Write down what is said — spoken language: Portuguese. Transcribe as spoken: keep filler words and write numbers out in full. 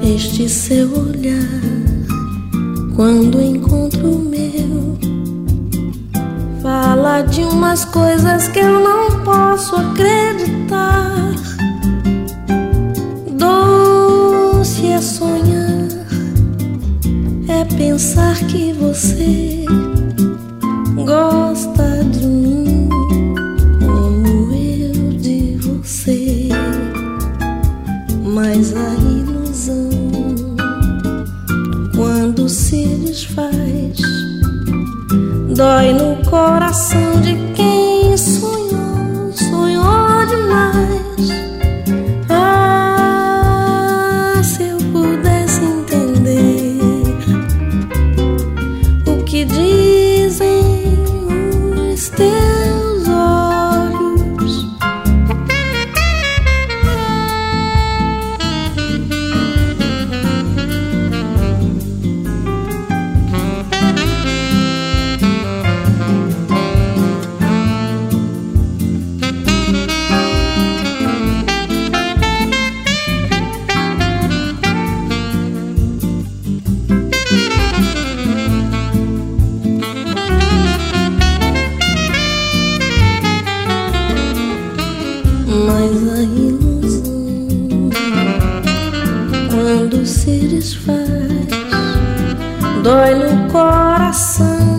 Este seu olhar, quando encontro o meu, fala de umas coisas que eu não posso acreditar. Doce é sonhar, é pensar que você gosta de mim como eu de você. Mas a ilusão, quando se desfaz, dói no coração de quem sonhou, sonhou demais. Ah, se eu pudesse entender o que dizem os teus olhos. Mas a ilusão, quando se desfaz, dói no coração